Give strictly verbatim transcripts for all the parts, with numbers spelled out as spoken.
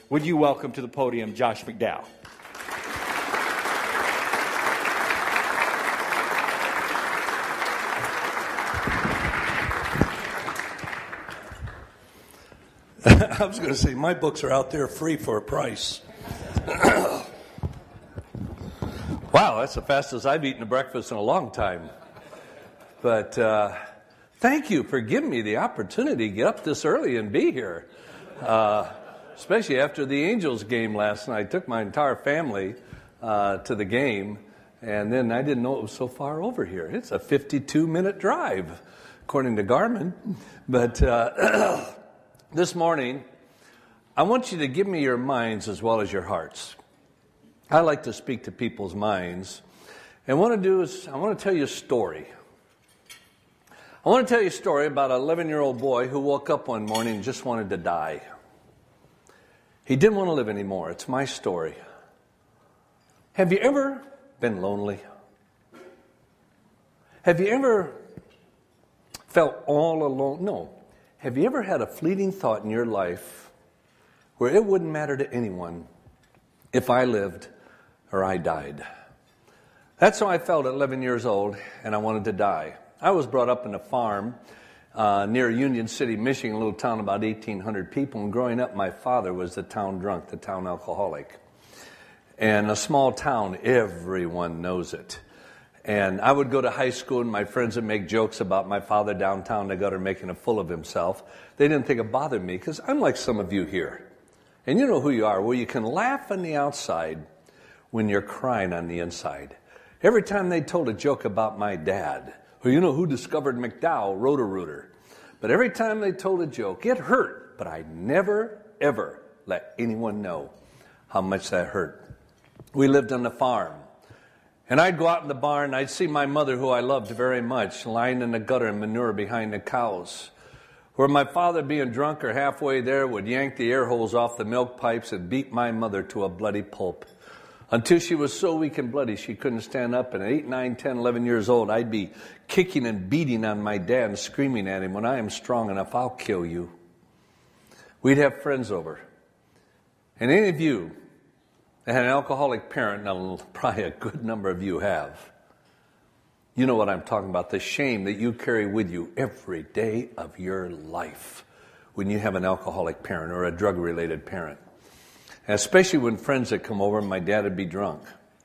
would you welcome to the podium Josh McDowell? I was going to say, my books are out there free for a price. Wow, that's the fastest I've eaten a breakfast in a long time. But uh, thank you for giving me the opportunity to get up this early and be here. Uh, especially after the Angels game last night. I took my entire family uh, to the game, and then I didn't know it was so far over here. It's a fifty-two minute drive, according to Garmin. But uh, this morning, I want you to give me your minds as well as your hearts. I like to speak to people's minds. And what I want to do is, I want to tell you a story. I want to tell you a story about an eleven-year-old boy who woke up one morning and just wanted to die. He didn't want to live anymore. It's my story. Have you ever been lonely? Have you ever felt all alone? No. Have you ever had a fleeting thought in your life where it wouldn't matter to anyone if I lived or I died? That's how I felt at eleven years old, and I wanted to die. I was brought up in a farm uh, near Union City, Michigan, a little town about eighteen hundred people. And growing up, my father was the town drunk, the town alcoholic. And a small town, everyone knows it. And I would go to high school, and my friends would make jokes about my father downtown the gutter making a fool of himself. They didn't think it bothered me, because I'm like some of you here. And you know who you are, where you can laugh on the outside when you're crying on the inside. Every time they told a joke about my dad, well, you know who discovered McDowell, Roto-Rooter. But every time they told a joke, it hurt. But I never, ever let anyone know how much that hurt. We lived on the farm. And I'd go out in the barn, and I'd see my mother, who I loved very much, lying in the gutter and manure behind the cows. Where my father, being drunk or halfway there, would yank the air holes off the milk pipes and beat my mother to a bloody pulp. Until she was so weak and bloody she couldn't stand up. And at eight, nine, ten, eleven years old, I'd be kicking and beating on my dad and screaming at him, when I am strong enough, I'll kill you. We'd have friends over. And any of you that had an alcoholic parent, and probably a good number of you have, you know what I'm talking about, the shame that you carry with you every day of your life when you have an alcoholic parent or a drug-related parent. And especially when friends would come over and my dad would be drunk.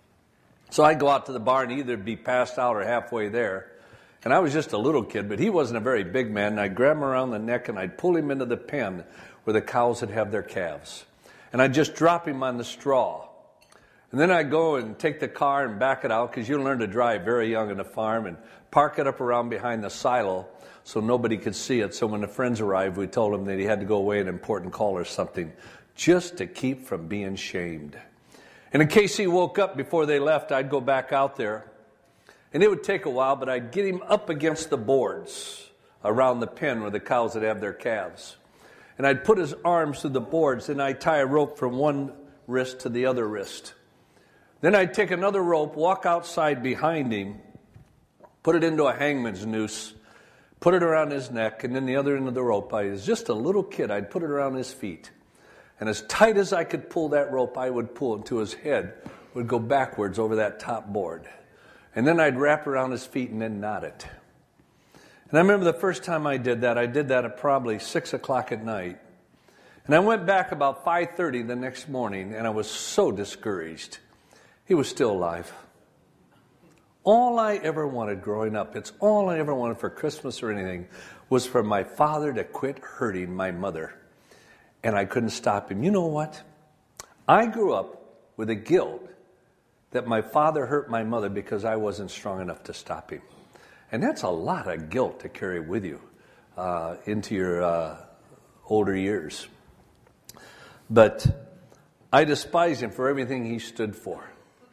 So I'd go out to the barn, either be passed out or halfway there. And I was just a little kid, but he wasn't a very big man. And I'd grab him around the neck and I'd pull him into the pen where the cows would have their calves. And I'd just drop him on the straw. And then I'd go and take the car and back it out, because you learn to drive very young on the farm, and park it up around behind the silo so nobody could see it. So when the friends arrived, we told them that he had to go away an important call or something, just to keep from being shamed. And in case he woke up before they left, I'd go back out there. And it would take a while, but I'd get him up against the boards around the pen where the cows would have their calves. And I'd put his arms through the boards, and I'd tie a rope from one wrist to the other wrist. Then I'd take another rope, walk outside behind him, put it into a hangman's noose, put it around his neck, and then the other end of the rope, I was just a little kid, I'd put it around his feet. And as tight as I could pull that rope, I would pull until his head would go backwards over that top board. And then I'd wrap around his feet and then knot it. And I remember the first time I did that, I did that at probably six o'clock at night. And I went back about five thirty the next morning, and I was so discouraged. He was still alive. All I ever wanted growing up, it's all I ever wanted for Christmas or anything, was for my father to quit hurting my mother. And I couldn't stop him. You know what? I grew up with a guilt that my father hurt my mother because I wasn't strong enough to stop him. And that's a lot of guilt to carry with you uh, into your uh, older years. But I despise him for everything he stood for.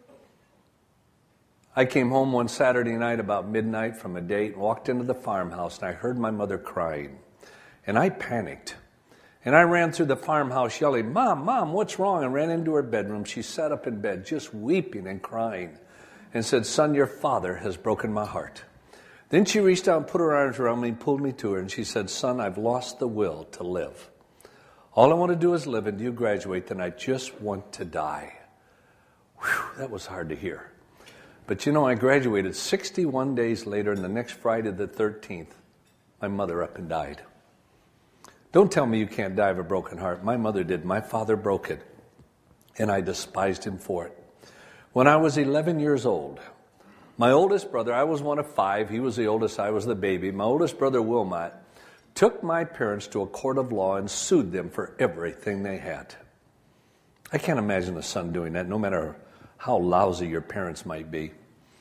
I came home one Saturday night about midnight from a date and walked into the farmhouse, and I heard my mother crying. And I panicked. And I ran through the farmhouse yelling, "Mom, Mom, what's wrong?" and ran into her bedroom. She sat up in bed just weeping and crying and said, "Son, your father has broken my heart." Then she reached out and put her arms around me and pulled me to her, and she said, "Son, I've lost the will to live." All I want to do is live, and do you graduate, then I just want to die. Whew, that was hard to hear. But you know, I graduated sixty-one days later, and the next Friday the thirteenth, my mother up and died. Don't tell me you can't die of a broken heart. My mother did. My father broke it, and I despised him for it. When I was eleven years old, my oldest brother, I was one of five. He was the oldest. I was the baby. My oldest brother, Wilmot, took my parents to a court of law and sued them for everything they had. I can't imagine a son doing that, no matter how lousy your parents might be.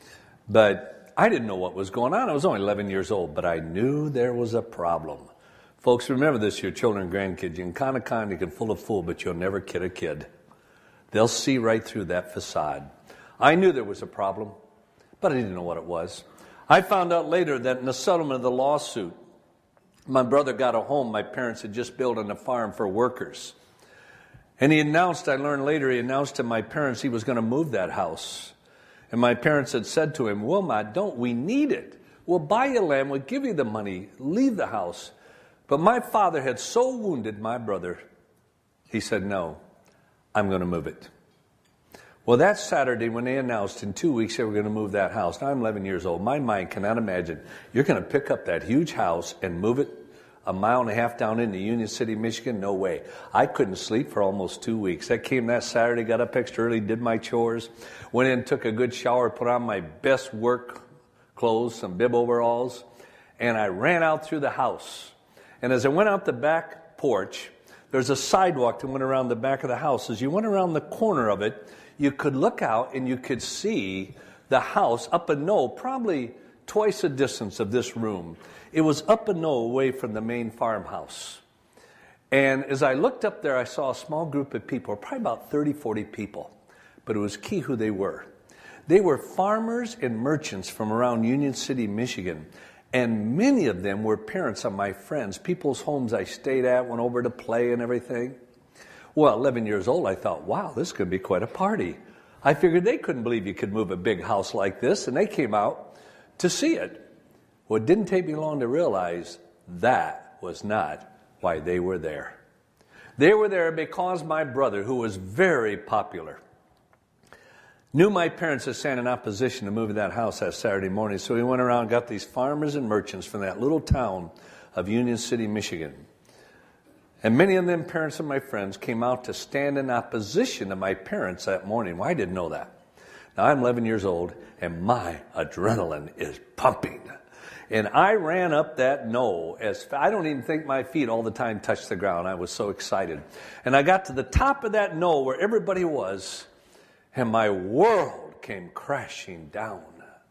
But I didn't know what was going on. I was only eleven years old, but I knew there was a problem. Folks, remember this, your children and grandkids. You can kind of kind, you can fool a fool, but you'll never kid a kid. They'll see right through that facade. I knew there was a problem, but I didn't know what it was. I found out later that in the settlement of the lawsuit, my brother got a home my parents had just built on a farm for workers. And he announced, I learned later, he announced to my parents he was going to move that house. And my parents had said to him, Wilmot, don't we need it? We'll buy you land, we'll give you the money, leave the house. But my father had so wounded my brother, he said, no, I'm going to move it. Well, that Saturday when they announced in two weeks they were going to move that house, now I'm eleven years old, my mind cannot imagine you're going to pick up that huge house and move it a mile and a half down into Union City, Michigan? No way. I couldn't sleep for almost two weeks. I came that Saturday, got up extra early, did my chores, went in, took a good shower, put on my best work clothes, some bib overalls, and I ran out through the house. And as I went out the back porch, there's a sidewalk that went around the back of the house. As you went around the corner of it, you could look out and you could see the house up a knoll, probably twice the distance of this room. It was up a knoll away from the main farmhouse. And as I looked up there, I saw a small group of people, probably about thirty, forty people. But it was key who they were. They were farmers and merchants from around Union City, Michigan. And many of them were parents of my friends, people's homes I stayed at, went over to play and everything. Well, eleven years old, I thought, wow, this could be quite a party. I figured they couldn't believe you could move a big house like this, and they came out to see it. Well, it didn't take me long to realize that was not why they were there. They were there because my brother, who was very popular, knew my parents had stand in opposition to moving that house that Saturday morning, so he went around and got these farmers and merchants from that little town of Union City, Michigan. And many of them parents of my friends came out to stand in opposition to my parents that morning. Well, I didn't know that. Now, I'm eleven years old, and my adrenaline is pumping. And I ran up that knoll as I don't even think my feet all the time touched the ground. I was so excited. And I got to the top of that knoll where everybody was, and my world came crashing down.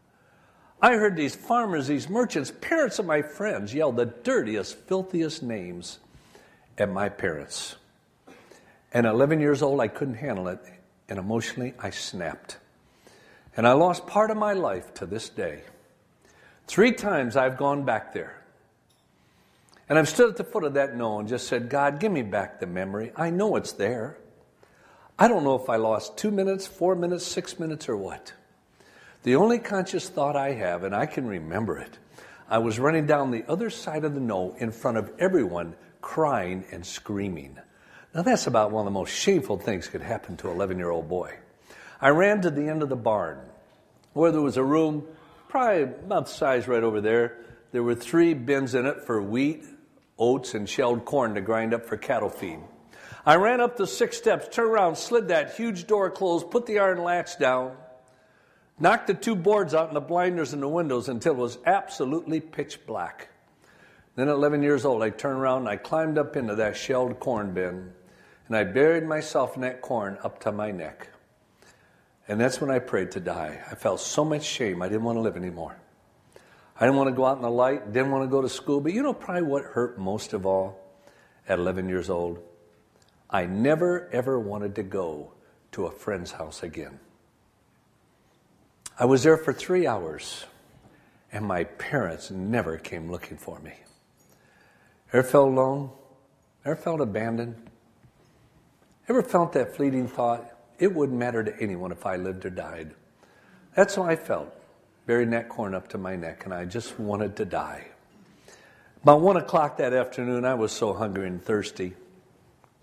I heard these farmers, these merchants, parents of my friends yell the dirtiest, filthiest names at my parents. And at eleven years old, I couldn't handle it, and emotionally, I snapped. And I lost part of my life to this day. Three times I've gone back there. And I've stood at the foot of that knoll and just said, God, give me back the memory. I know it's there. I don't know if I lost two minutes, four minutes, six minutes, or what. The only conscious thought I have, and I can remember it, I was running down the other side of the knoll in front of everyone, crying and screaming. Now that's about one of the most shameful things that could happen to an eleven-year-old boy. I ran to the end of the barn where there was a room probably about the size right over there. There were three bins in it for wheat, oats, and shelled corn to grind up for cattle feed. I ran up the six steps, turned around, slid that huge door closed, put the iron latch down, knocked the two boards out and the blinders in the windows until it was absolutely pitch black. Then at eleven years old, I turned around and I climbed up into that shelled corn bin, and I buried myself in that corn up to my neck. And that's when I prayed to die. I felt so much shame, I didn't want to live anymore. I didn't want to go out in the light, didn't want to go to school. But you know probably what hurt most of all at eleven years old? I never, ever wanted to go to a friend's house again. I was there for three hours, and my parents never came looking for me. Ever felt alone? Ever felt abandoned? Ever felt that fleeting thought? It wouldn't matter to anyone if I lived or died. That's how I felt, buried that corn up to my neck, and I just wanted to die. About one o'clock that afternoon, I was so hungry and thirsty.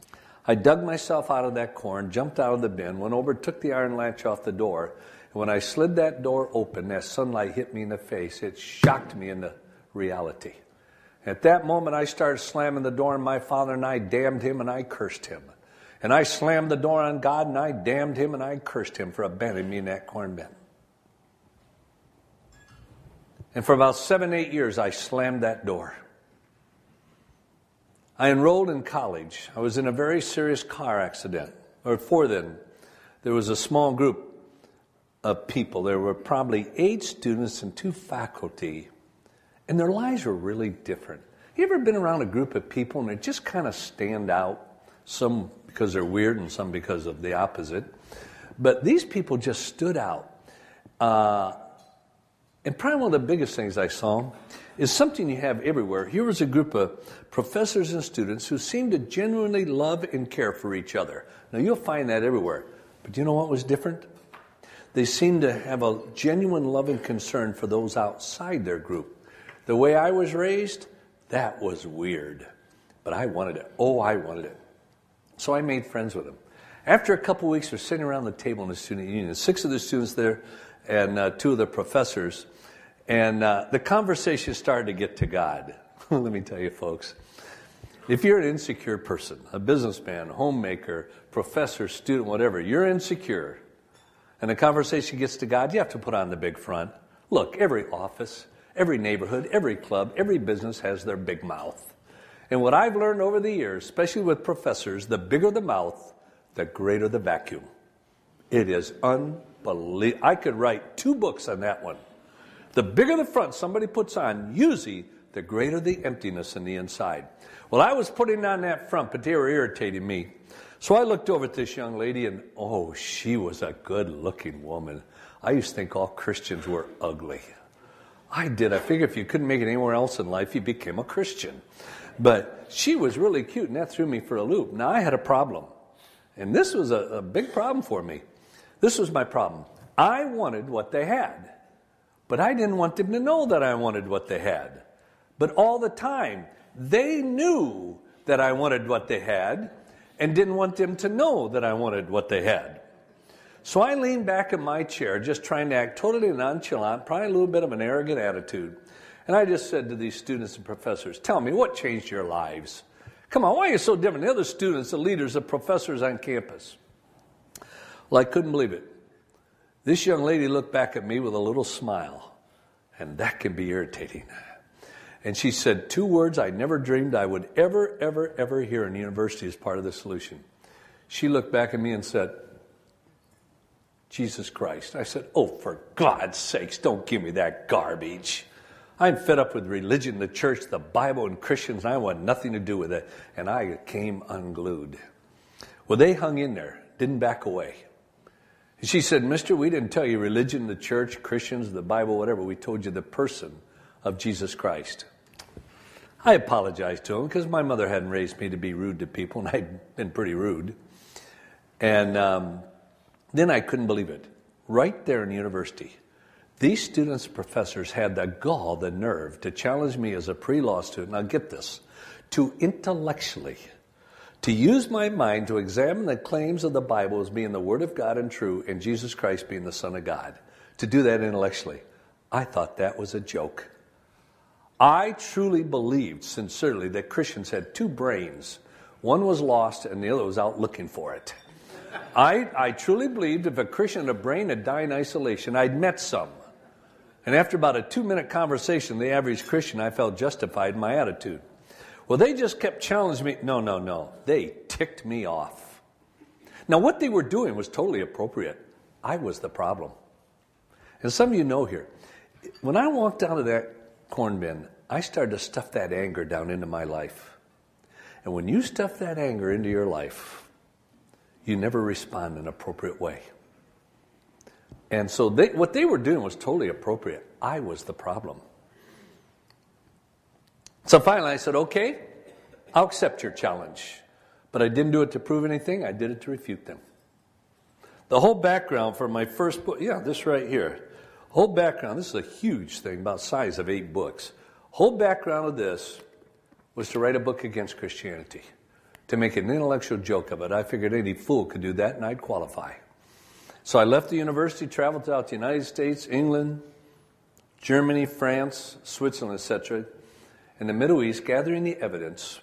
I dug myself out of that corn, jumped out of the bin, went over, took the iron latch off the door. And when I slid that door open, that sunlight hit me in the face. It shocked me into reality. At that moment, I started slamming the door on my father, and I damned him and I cursed him. And I slammed the door on God, and I damned him and I cursed him for abandoning me in that corn bin. And for about seven, eight years, I slammed that door. I enrolled in college. I was in a very serious car accident. Or before then, there was a small group of people. There were probably eight students and two faculty. And their lives were really different. You ever been around a group of people and they just kind of stand out? Some because they're weird and some because of the opposite. But these people just stood out. Uh, and probably one of the biggest things I saw is something you have everywhere. Here was a group of professors and students who seemed to genuinely love and care for each other. Now, you'll find that everywhere. But do you know what was different? They seemed to have a genuine love and concern for those outside their group. The way I was raised, that was weird. But I wanted it. Oh, I wanted it. So I made friends with them. After a couple weeks, we're sitting around the table in the student union. Six of the students there and uh, two of the professors. And uh, the conversation started to get to God. Let me tell you, folks. If you're an insecure person, a businessman, homemaker, professor, student, whatever, you're insecure, and the conversation gets to God, you have to put on the big front. Look, every office, every neighborhood, every club, every business has their big mouth. And what I've learned over the years, especially with professors, the bigger the mouth, the greater the vacuum. It is unbelievable. I could write two books on that one. The bigger the front somebody puts on, usually the greater the emptiness in the inside. Well, I was putting on that front, but they were irritating me. So I looked over at this young lady, and oh, she was a good-looking woman. I used to think all Christians were ugly. I did. I figured if you couldn't make it anywhere else in life, you became a Christian. But she was really cute, and that threw me for a loop. Now, I had a problem, and this was a, a big problem for me. This was my problem. I wanted what they had. But I didn't want them to know that I wanted what they had. But all the time, they knew that I wanted what they had and didn't want them to know that I wanted what they had. So I leaned back in my chair, just trying to act totally nonchalant, probably a little bit of an arrogant attitude. And I just said to these students and professors, tell me, what changed your lives? Come on, why are you so different than the other students, the leaders, the professors on campus? Well, I couldn't believe it. This young lady looked back at me with a little smile, and that can be irritating. And she said two words I never dreamed I would ever, ever, ever hear in university as part of the solution. She looked back at me and said, Jesus Christ. I said, oh, for God's sakes, don't give me that garbage. I'm fed up with religion, the church, the Bible, and Christians, and I want nothing to do with it. And I came unglued. Well, they hung in there, didn't back away. She said, mister, we didn't tell you religion, the church, Christians, the Bible, whatever. We told you the person of Jesus Christ. I apologized to him because my mother hadn't raised me to be rude to people, and I'd been pretty rude. And um, then I couldn't believe it. Right there in university, these students and professors had the gall, the nerve, to challenge me as a pre-law student. Now get this, to intellectually to use my mind to examine the claims of the Bible as being the Word of God and true, and Jesus Christ being the Son of God. To do that intellectually. I thought that was a joke. I truly believed, sincerely, that Christians had two brains. One was lost and the other was out looking for it. I, I truly believed if a Christian had a brain to die in isolation, I'd met some. And after about a two-minute conversation with the average Christian, I felt justified in my attitude. Well, they just kept challenging me. No, no, no. They ticked me off. Now, what they were doing was totally appropriate. I was the problem. And some of you know here, when I walked out of that corn bin, I started to stuff that anger down into my life. And when you stuff that anger into your life, you never respond in an appropriate way. And so they, what they were doing was totally appropriate. I was the problem. So finally I said, okay, I'll accept your challenge. But I didn't do it to prove anything. I did it to refute them. The whole background for my first book, yeah, this right here. Whole background, this is a huge thing, about the size of eight books. Whole background of this was to write a book against Christianity. to make an intellectual joke of it. I figured any fool could do that, and I'd qualify. So I left the university, traveled throughout the United States, England, Germany, France, Switzerland, et cetera, in the Middle East, gathering the evidence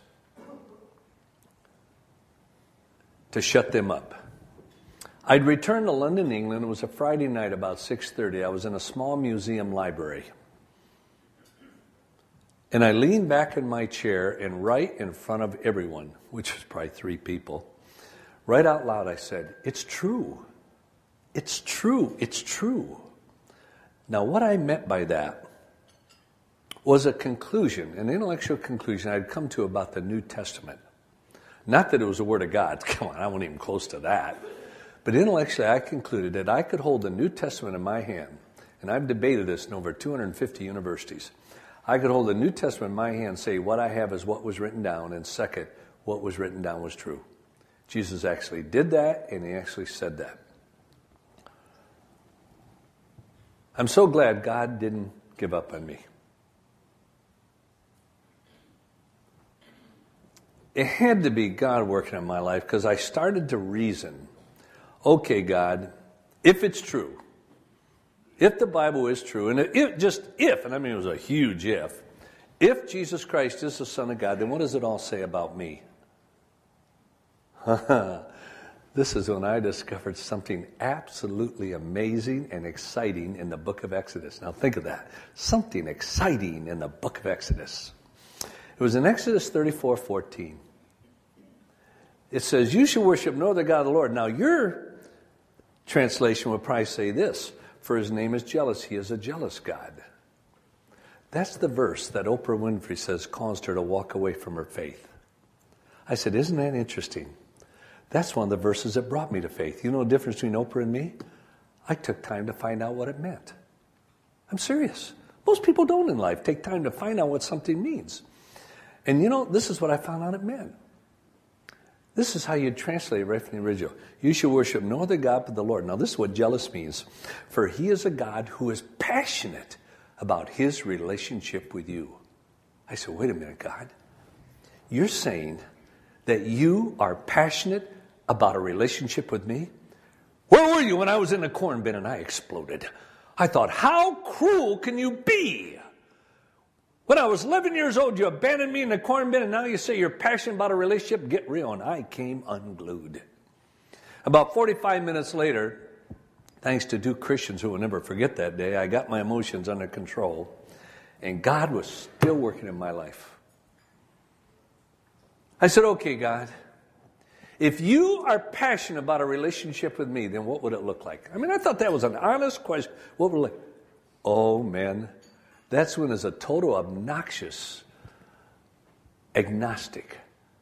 to shut them up. I'd returned to London, England. It was a Friday night, about six thirty. I was in a small museum library. And I leaned back in my chair, and right in front of everyone, which was probably three people, right out loud I said, "It's true. It's true. It's true." Now, what I meant by that was a conclusion, an intellectual conclusion I'd come to about the New Testament. Not that it was the Word of God. Come on, I wasn't even close to that. But intellectually, I concluded that I could hold the New Testament in my hand, and I've debated this in over two hundred fifty universities. I could hold the New Testament in my hand and say what I have is what was written down, and second, what was written down was true. Jesus actually did that, and he actually said that. I'm so glad God didn't give up on me. It had to be God working in my life, because I started to reason, okay, God, if it's true, if the Bible is true, and if, just if, and I mean it was a huge if, if Jesus Christ is the Son of God, then what does it all say about me? This is when I discovered something absolutely amazing and exciting in the book of Exodus. Now think of that. Something exciting in the book of Exodus. It was in Exodus thirty-four fourteen. It says, "You shall worship no other God of the Lord." Now your translation would probably say this, "For his name is jealous. He is a jealous God." That's the verse that Oprah Winfrey says caused her to walk away from her faith. I said, isn't that interesting? That's one of the verses that brought me to faith. You know the difference between Oprah and me? I took time to find out what it meant. I'm serious. Most people don't in life take time to find out what something means. And you know, this is what I found out it meant. This is how you translate it right from the original. You shall worship no other God but the Lord. Now this is what jealous means. For he is a God who is passionate about his relationship with you. I said, wait a minute, God. You're saying that you are passionate about a relationship with me? Where were you when I was in the corn bin and I exploded? I thought, how cruel can you be? When I was eleven years old, you abandoned me in the corn bin, and now you say you're passionate about a relationship? Get real. And I came unglued. About forty-five minutes later, thanks to two Christians who will never forget that day, I got my emotions under control, and God was still working in my life. I said, okay, God, if you are passionate about a relationship with me, then what would it look like? I mean, I thought that was an honest question. What would it look like? Oh, man, that's when as a total obnoxious agnostic,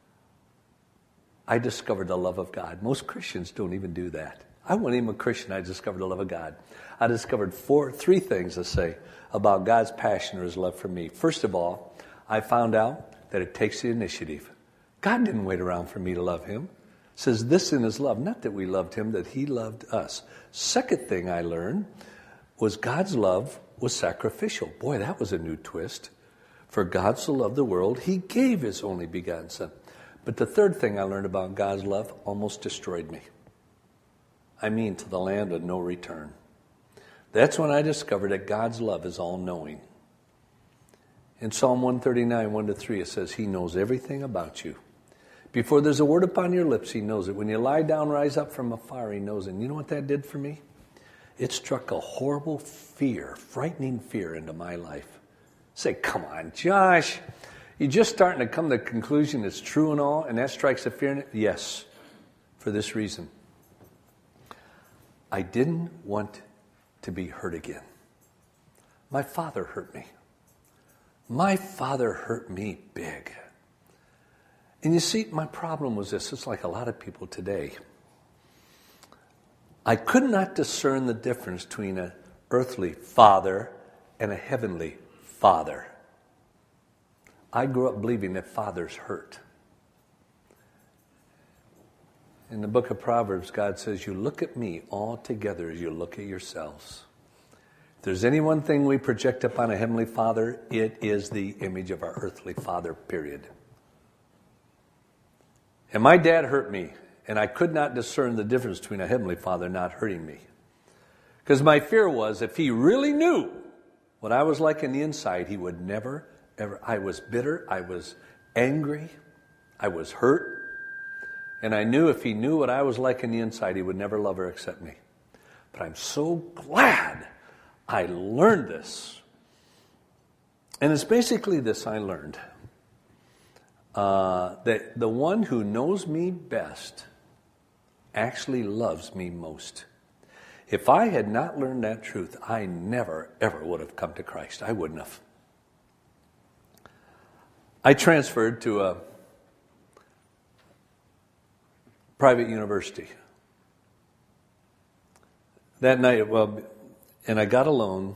I discovered the love of God. Most Christians don't even do that. I wasn't even a Christian. I discovered the love of God. I discovered four, three things to say about God's passion or his love for me. First of all, I found out that it takes the initiative. God didn't wait around for me to love him. It says this in his love, not that we loved him, that he loved us. Second thing I learned was God's love was sacrificial. Boy, that was a new twist. For God so loved the world, he gave his only begotten son. But the third thing I learned about God's love almost destroyed me. I mean, to the land of no return. That's when I discovered that God's love is all-knowing. In Psalm one thirty-nine, one to three, it says, he knows everything about you. Before there's a word upon your lips, he knows it. When you lie down, rise up from afar, he knows it. And you know what that did for me? It struck a horrible fear, frightening fear into my life. Say, come on, Josh. You're just starting to come to the conclusion it's true and all, and that strikes a fear in it? Yes, for this reason. I didn't want to be hurt again. My father hurt me. My father hurt me big. And you see, my problem was this. It's like a lot of people today. I could not discern the difference between an earthly father and a heavenly father. I grew up believing that fathers hurt. In the book of Proverbs, God says, you look at me all together as you look at yourselves. If there's any one thing we project upon a heavenly father, it is the image of our earthly father, period. And my dad hurt me, and I could not discern the difference between a Heavenly Father not hurting me. Because my fear was, if he really knew what I was like in the inside, he would never, ever. I was bitter, I was angry, I was hurt. And I knew if he knew what I was like in the inside, he would never love or accept me. But I'm so glad I learned this. And it's basically this I learned. Uh, that the one who knows me best actually loves me most. If I had not learned that truth, I never, ever would have come to Christ. I wouldn't have. I transferred to a private university. That night, well, and I got a loan,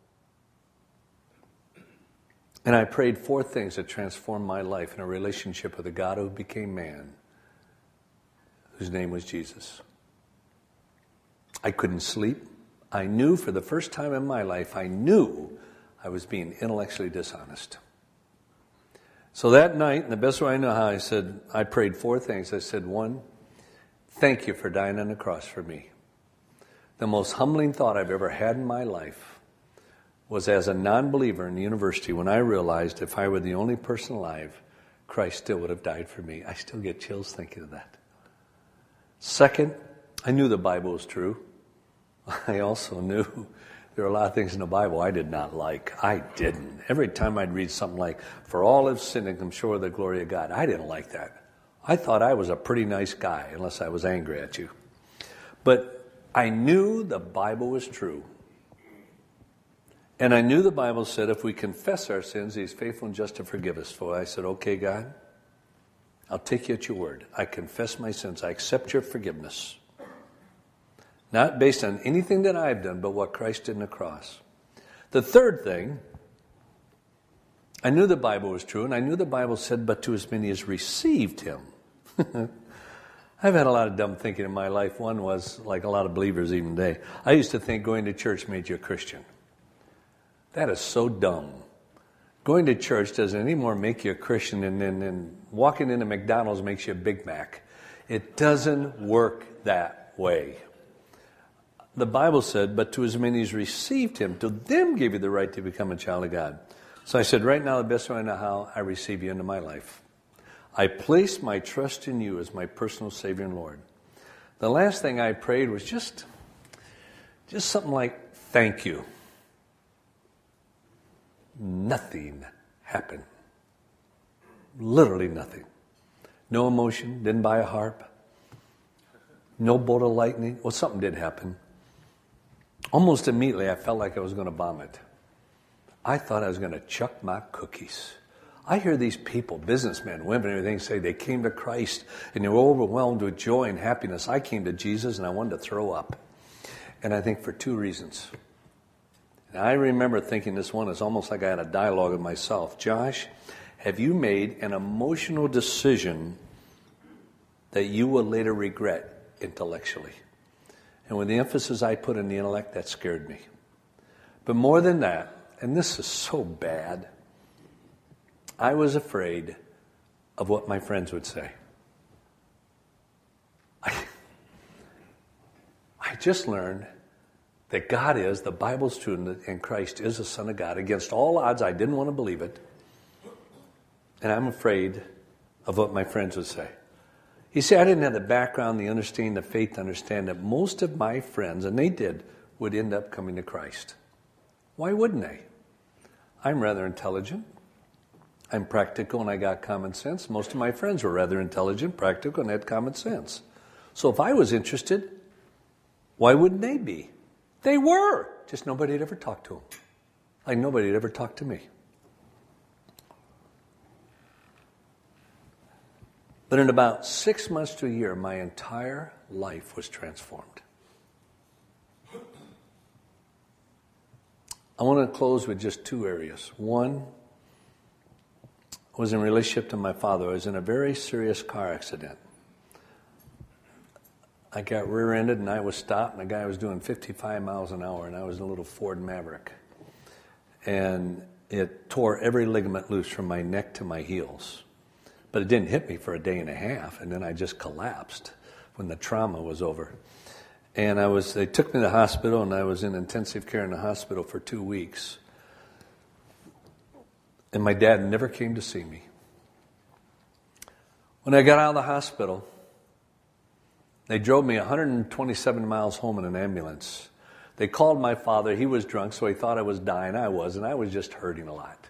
and I prayed four things that transformed my life in a relationship with a God who became man, whose name was Jesus. I couldn't sleep. I knew for the first time in my life, I knew I was being intellectually dishonest. So that night, in the best way I know how, I said, I prayed four things. I said, one, thank you for dying on the cross for me. The most humbling thought I've ever had in my life was as a non-believer in the university when I realized if I were the only person alive, Christ still would have died for me. I still get chills thinking of that. Second, I knew the Bible was true. I also knew there were a lot of things in the Bible I did not like. I didn't. Every time I'd read something like, for all have sinned and come short of the glory of God, I didn't like that. I thought I was a pretty nice guy, unless I was angry at you. But I knew the Bible was true. And I knew the Bible said if we confess our sins, he's faithful and just to forgive us. So I said, okay, God, I'll take you at your word. I confess my sins. I accept your forgiveness. Not based on anything that I've done, but what Christ did on the cross. The third thing, I knew the Bible was true, and I knew the Bible said, but to as many as received him. I've had a lot of dumb thinking in my life. One was, like a lot of believers even today, I used to think going to church made you a Christian. That is so dumb. Going to church doesn't any more make you a Christian than, than, than walking into McDonald's makes you a Big Mac. It doesn't work that way. The Bible said, but to as many as received him, to them gave you the right to become a child of God. So I said, right now, the best way I know how, I receive you into my life. I place my trust in you as my personal Savior and Lord. The last thing I prayed was just, just something like, thank you. Nothing happened. Literally nothing. No emotion, didn't buy a harp. No bolt of lightning. Well, something did happen. Almost immediately, I felt like I was going to vomit. I thought I was going to chuck my cookies. I hear these people, businessmen, women, and everything, say they came to Christ and they were overwhelmed with joy and happiness. I came to Jesus and I wanted to throw up. And I think for two reasons. And I remember thinking this one is almost like I had a dialogue with myself. Josh, have you made an emotional decision that you will later regret intellectually? And with the emphasis I put in the intellect, that scared me. But more than that, and this is so bad, I was afraid of what my friends would say. I, I just learned that God is, the Bible's true, and Christ is the Son of God. Against all odds, I didn't want to believe it. And I'm afraid of what my friends would say. You see, I didn't have the background, the understanding, the faith to understand that most of my friends, and they did, would end up coming to Christ. Why wouldn't they? I'm rather intelligent. I'm practical and I got common sense. Most of my friends were rather intelligent, practical, and had common sense. So if I was interested, why wouldn't they be? They were. Just nobody had ever talked to them. Like nobody had ever talked to me. But in about six months to a year, my entire life was transformed. I want to close with just two areas. One was in relationship to my father. I was in a very serious car accident. I got rear-ended and I was stopped, and the guy was doing fifty-five miles an hour, and I was in a little Ford Maverick. And it tore every ligament loose from my neck to my heels. But it didn't hit me for a day and a half, and then I just collapsed when the trauma was over. And I was, they took me to the hospital, and I was in intensive care in the hospital for two weeks. And my dad never came to see me. When I got out of the hospital, they drove me one hundred twenty-seven miles home in an ambulance. They called my father. He was drunk, so he thought I was dying. I was, and I was just hurting a lot.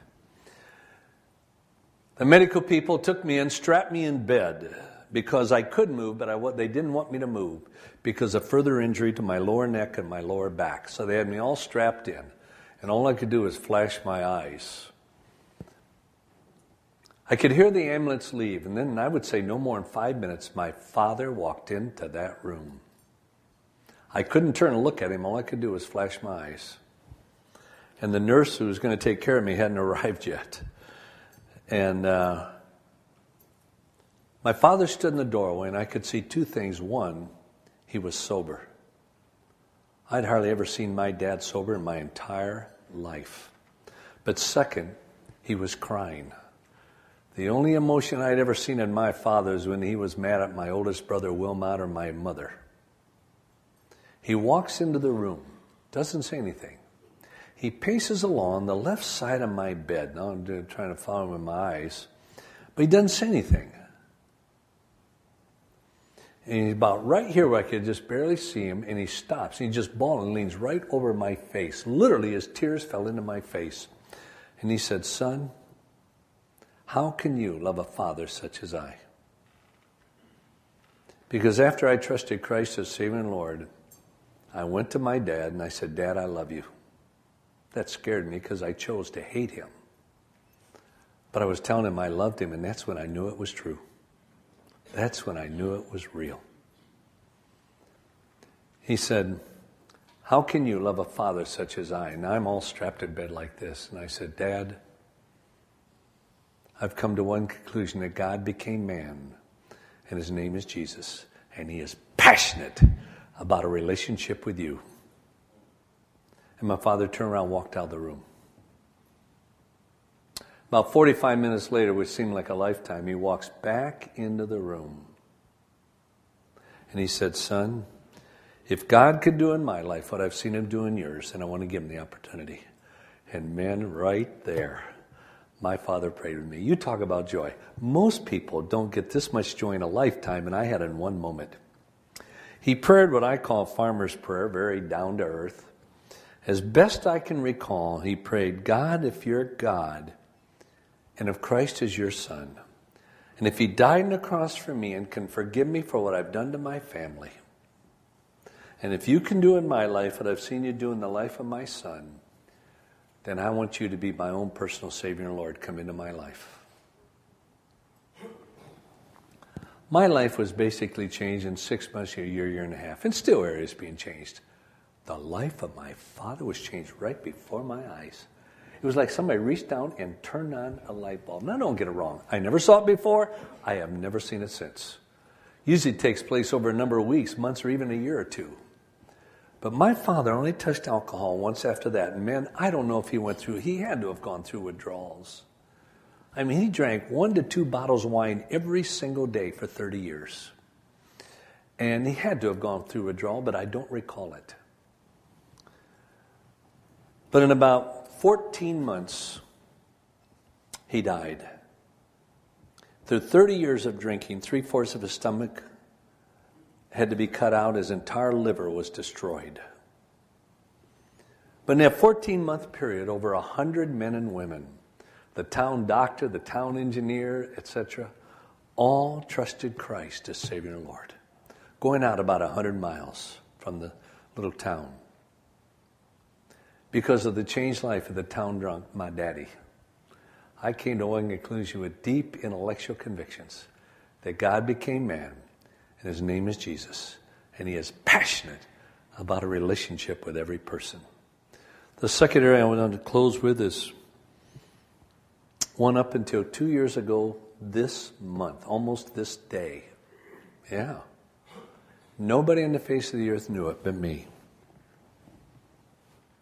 The medical people took me in, strapped me in bed because I could move, but I, they didn't want me to move because of further injury to my lower neck and my lower back. So they had me all strapped in, and all I could do was flash my eyes. I could hear the ambulance leave, and then I would say no more than five minutes, my father walked into that room. I couldn't turn and look at him. All I could do was flash my eyes. And the nurse who was going to take care of me hadn't arrived yet. And uh, my father stood in the doorway, and I could see two things. One, he was sober. I'd hardly ever seen my dad sober in my entire life. But second, he was crying. The only emotion I'd ever seen in my father is when he was mad at my oldest brother, Wilmot, or my mother. He walks into the room, doesn't say anything. He paces along the left side of my bed. Now I'm trying to follow him with my eyes. But he doesn't say anything. And he's about right here where I could just barely see him, and he stops. And he just bawls and leans right over my face. Literally, his tears fell into my face. And he said, "Son, how can you love a father such as I?" Because after I trusted Christ as Savior and Lord, I went to my dad and I said, "Dad, I love you." That scared me because I chose to hate him. But I was telling him I loved him, and that's when I knew it was true. That's when I knew it was real. He said, "How can you love a father such as I?" And I'm all strapped in bed like this. And I said, "Dad, I've come to one conclusion, that God became man, and his name is Jesus, and he is passionate about a relationship with you." And my father turned around and walked out of the room. About forty-five minutes later, which seemed like a lifetime, he walks back into the room. And he said, "Son, if God could do in my life what I've seen him do in yours, then I want to give him the opportunity." And man, right there, my father prayed with me. You talk about joy. Most people don't get this much joy in a lifetime, and I had it in one moment. He prayed what I call farmer's prayer, very down to earth. As best I can recall, he prayed, "God, if you're God, and if Christ is your son, and if he died on the cross for me and can forgive me for what I've done to my family, and if you can do in my life what I've seen you do in the life of my son, then I want you to be my own personal Savior and Lord. Come into my life." My life was basically changed in six months, a year, year and a half, and still areas being changed. The life of my father was changed right before my eyes. It was like somebody reached down and turned on a light bulb. Now, don't get it wrong. I never saw it before. I have never seen it since. Usually it takes place over a number of weeks, months, or even a year or two. But my father only touched alcohol once after that. And man, I don't know if he went through, he had to have gone through withdrawals. I mean, he drank one to two bottles of wine every single day for thirty years. And he had to have gone through withdrawal, but I don't recall it. But in about fourteen months, he died. Through thirty years of drinking, three-fourths of his stomach had to be cut out. His entire liver was destroyed. But in that fourteen-month period, over one hundred men and women, the town doctor, the town engineer, et cetera, all trusted Christ as Savior and Lord, going out about one hundred miles from the little town. Because of the changed life of the town drunk, my daddy, I came to one conclusion with deep intellectual convictions that God became man, and his name is Jesus, and he is passionate about a relationship with every person. The second area I want to close with is one up until two years ago this month, almost this day. Yeah. Nobody on the face of the earth knew it but me,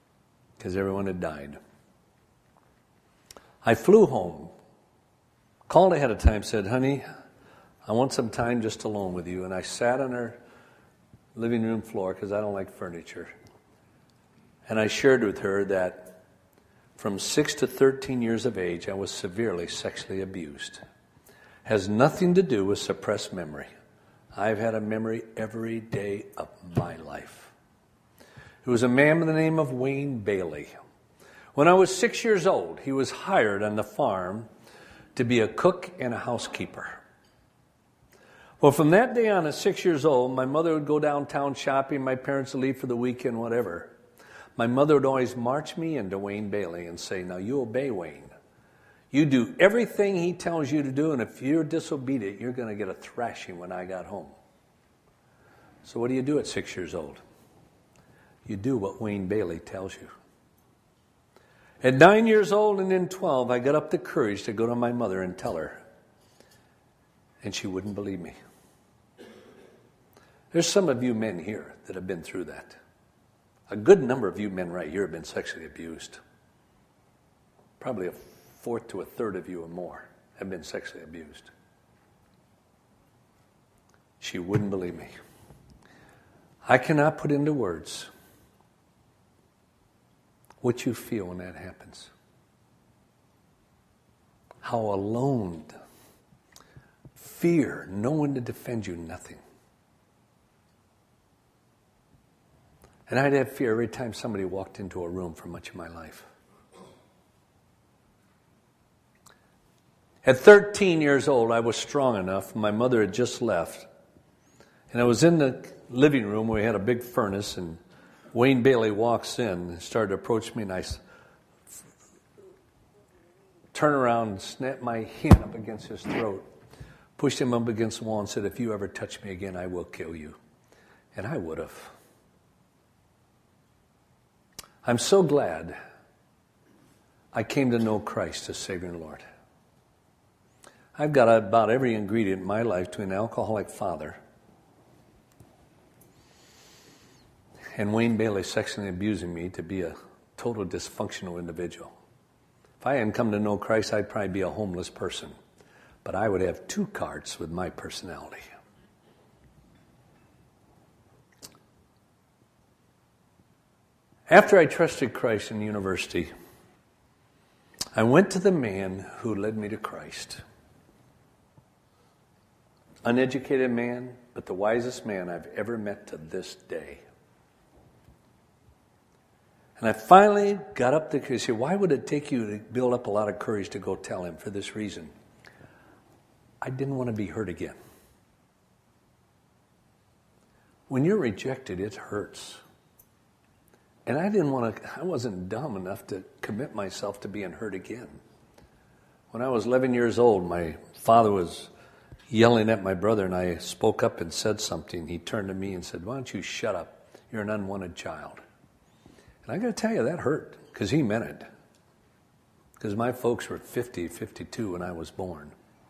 because everyone had died. I flew home, Called ahead of time, said, honey, I want some time just alone with you. And I sat on her living room floor because I don't like furniture. And I shared with her that from six to thirteen years of age, I was severely sexually abused. Has nothing to do with suppressed memory. I've had a memory every day of my life. It was a man by the name of Wayne Bailey. When I was six years old, he was hired on the farm to be a cook and a housekeeper. Well, from that day on at six years old, my mother would go downtown shopping, my parents would leave for the weekend, whatever. My mother would always march me into Wayne Bailey and say, now you obey Wayne. You do everything he tells you to do, and if you're disobedient, you're going to get a thrashing when I got home. So what do you do at six years old? You do what Wayne Bailey tells you. At nine years old and then twelve, I got up the courage to go to my mother and tell her. And she wouldn't believe me. There's some of you men here that have been through that. A good number of you men right here have been sexually abused. Probably a fourth to a third of you or more have been sexually abused. She wouldn't believe me. I cannot put into words what you feel when that happens. How alone, fear, no one to defend you, nothing. And I'd have fear every time somebody walked into a room for much of my life. At thirteen years old, I was strong enough. My mother had just left. And I was in the living room where we had a big furnace, and Wayne Bailey walks in and started to approach me, and I turned around and snapped my hand up against his throat, pushed him up against the wall and said, if you ever touch me again, I will kill you. And I would have. I'm so glad I came to know Christ as Savior and Lord. I've got about every ingredient in my life to an alcoholic father and Wayne Bailey sexually abusing me to be a total dysfunctional individual. If I hadn't come to know Christ, I'd probably be a homeless person. But I would have two cards with my personality. After I trusted Christ in university, I went to the man who led me to Christ. Uneducated man, but the wisest man I've ever met to this day. And I finally got up the courage. Why would it take you to build up a lot of courage to go tell him? For this reason. I didn't want to be hurt again. When you're rejected, it hurts. And I didn't want to, I wasn't dumb enough to commit myself to being hurt again. When I was eleven years old, my father was yelling at my brother, and I spoke up and said something. He turned to me and said, why don't you shut up? You're an unwanted child. And I got to tell you, that hurt, because he meant it. Because my folks were fifty, fifty-two when I was born.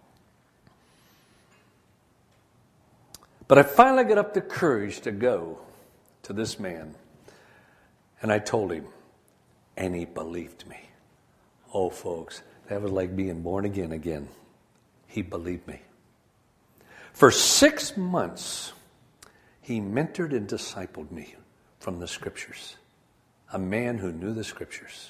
But I finally got up the courage to go to this man. And I told him, and he believed me. Oh, folks, that was like being born again again. He believed me. For six months, he mentored and discipled me from the Scriptures. A man who knew the Scriptures.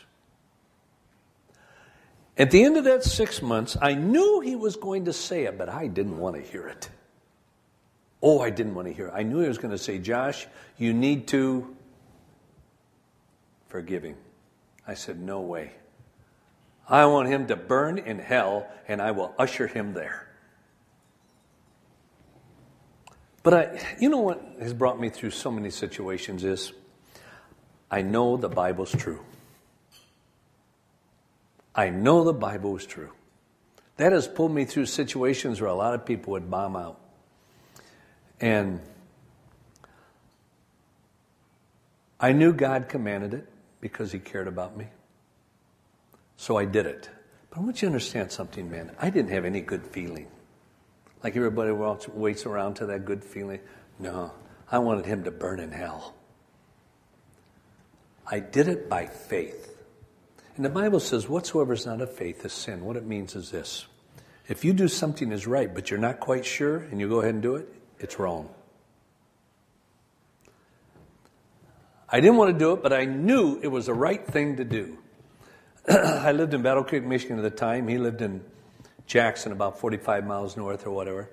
At the end of that six months, I knew he was going to say it, but I didn't want to hear it. Oh, I didn't want to hear it. I knew he was going to say, Josh, you need to forgive him. I said, no way. I want him to burn in hell, and I will usher him there. But I, you know what has brought me through so many situations is, I know the Bible's true. I know the Bible is true. That has pulled me through situations where a lot of people would bomb out. And I knew God commanded it because he cared about me. So I did it. But I want you to understand something, man. I didn't have any good feeling. Like everybody else waits around to that good feeling. No, I wanted him to burn in hell. I did it by faith. And the Bible says, whatsoever is not of faith is sin. What it means is this. If you do something is right, but you're not quite sure, and you go ahead and do it, it's wrong. I didn't want to do it, but I knew it was the right thing to do. I lived in Battle Creek, Michigan at the time. He lived in Jackson, about forty-five miles north or whatever.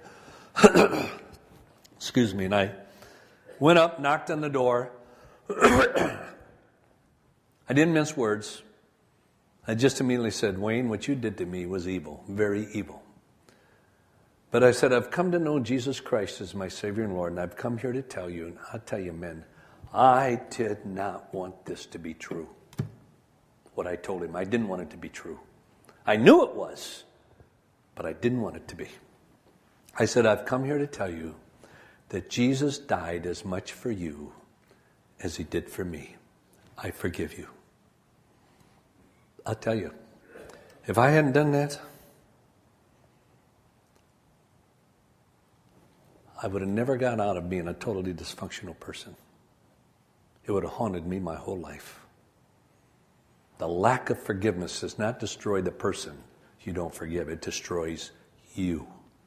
Excuse me. And I went up, knocked on the door. I didn't mince words. I just immediately said, Wayne, what you did to me was evil, very evil. But I said, I've come to know Jesus Christ as my Savior and Lord, and I've come here to tell you, and I'll tell you, men, I did not want this to be true. What I told him, I didn't want it to be true. I knew it was, but I didn't want it to be. I said, I've come here to tell you that Jesus died as much for you as he did for me. I forgive you. I'll tell you, if I hadn't done that, I would have never got out of being a totally dysfunctional person. It would have haunted me my whole life. The lack of forgiveness does not destroy the person you don't forgive. It destroys you.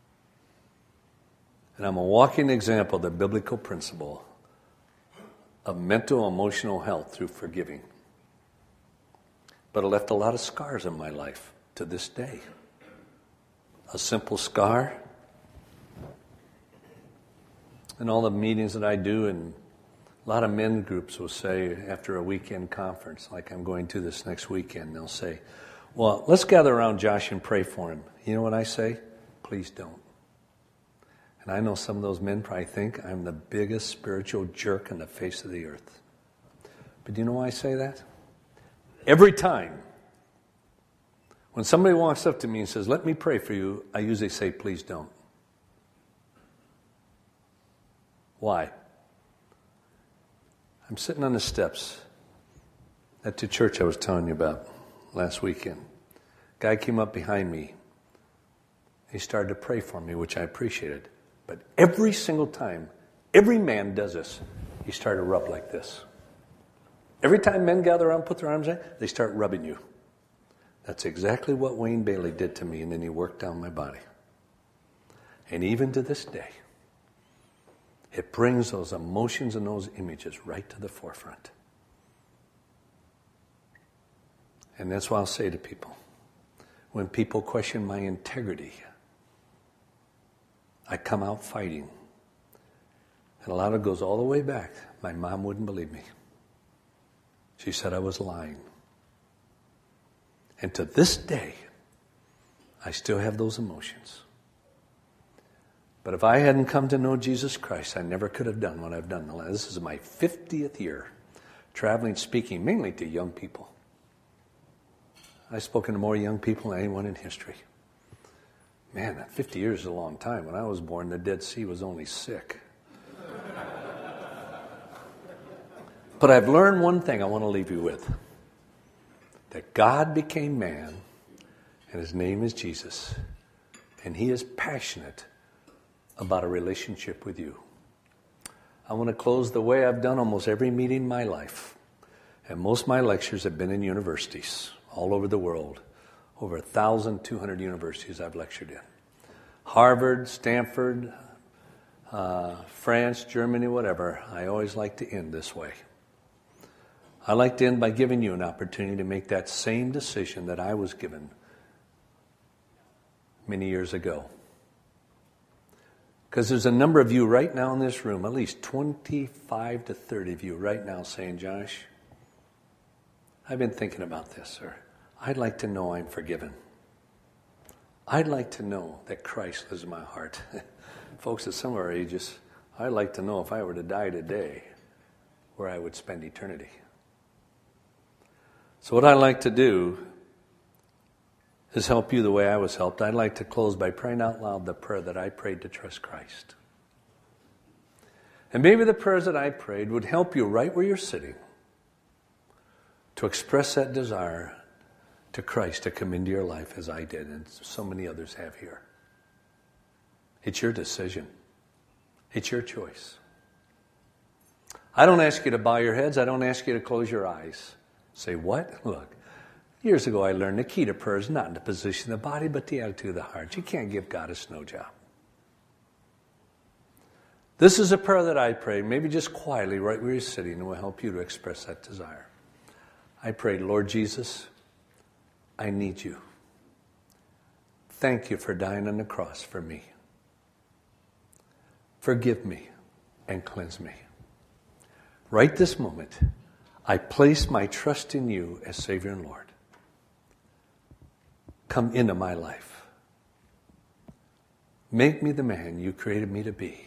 And I'm a walking example of the biblical principle of mental, emotional health through forgiving. But it left a lot of scars in my life to this day. A simple scar. And all the meetings that I do, and a lot of men groups will say after a weekend conference, like I'm going to this next weekend, they'll say, well, let's gather around Josh and pray for him. You know what I say? Please don't. And I know some of those men probably think I'm the biggest spiritual jerk on the face of the earth. But do you know why I say that? Every time when somebody walks up to me and says, let me pray for you, I usually say, please don't. Why? I'm sitting on the steps at the church I was telling you about last weekend. Guy came up behind me. He started to pray for me, which I appreciated. But every single time, every man does this. He started to rub like this. Every time men gather around, put their arms out, they start rubbing you. That's exactly what Wayne Bailey did to me, and then he worked down my body. And even to this day, it brings those emotions and those images right to the forefront. And that's why I'll say to people, when people question my integrity, I come out fighting. And a lot of it goes all the way back. My mom wouldn't believe me. She said I was lying. And to this day, I still have those emotions. But if I hadn't come to know Jesus Christ, I never could have done what I've done. This is my fiftieth year traveling, speaking mainly to young people. I've spoken to more young people than anyone in history. Man, fifty years is a long time. When I was born, the Dead Sea was only sick. But I've learned one thing I want to leave you with. That God became man, and his name is Jesus. And he is passionate about a relationship with you. I want to close the way I've done almost every meeting in my life. And most of my lectures have been in universities all over the world. Over one thousand two hundred universities I've lectured in. Harvard, Stanford, uh, France, Germany, whatever. I always like to end this way. I like to end by giving you an opportunity to make that same decision that I was given many years ago. Because there's a number of you right now in this room, at least twenty-five to thirty of you right now saying, Josh, I've been thinking about this, or I'd like to know I'm forgiven. I'd like to know that Christ lives in my heart. Folks at some of our ages, I'd like to know if I were to die today, where I would spend eternity. So what I'd like to do is help you the way I was helped. I'd like to close by praying out loud the prayer that I prayed to trust Christ. And maybe the prayers that I prayed would help you right where you're sitting to express that desire to Christ to come into your life as I did and so many others have here. It's your decision. It's your choice. I don't ask you to bow your heads. I don't ask you to close your eyes. Say, what? Look, Years ago, I learned the key to prayer is not in the position of the body, but the attitude of the heart. You can't give God a snow job. This is a prayer that I pray, maybe just quietly right where you're sitting, and will help you to express that desire. I pray, Lord Jesus, I need you. Thank you for dying on the cross for me. Forgive me and cleanse me. Right this moment, I place my trust in you as Savior and Lord. Come into my life. Make me the man you created me to be.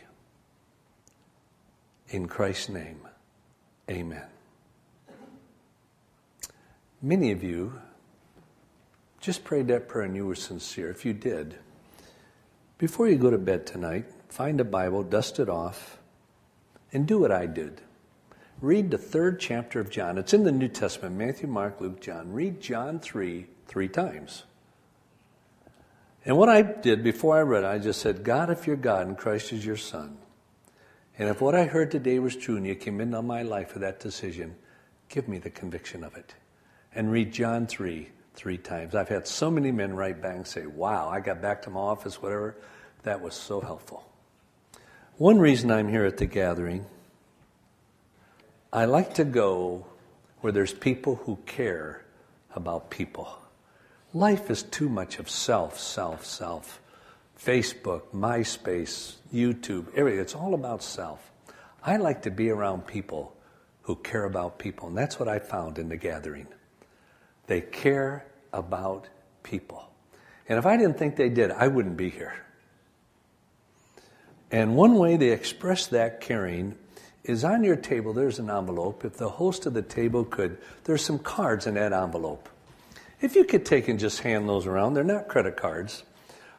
In Christ's name, amen. Many of you just prayed that prayer and you were sincere. If you did, before you go to bed tonight, find a Bible, dust it off, and do what I did. Read the third chapter of John. It's in the New Testament, Matthew, Mark, Luke, John. Read John three, three times. And what I did before I read it, I just said, God, if you're God and Christ is your Son, and if what I heard today was true and you came into my life for that decision, give me the conviction of it. And read John three, three times. I've had so many men write back and say, wow, I got back to my office, whatever. That was so helpful. One reason I'm here at the gathering, I like to go where there's people who care about people. Life is too much of self, self, self. Facebook, MySpace, YouTube, everything. It's all about self. I like to be around people who care about people, and that's what I found in the gathering. They care about people. And if I didn't think they did, I wouldn't be here. And one way they express that caring is on your table, there's an envelope. If the host of the table could, there's some cards in that envelope. If you could take and just hand those around, they're not credit cards.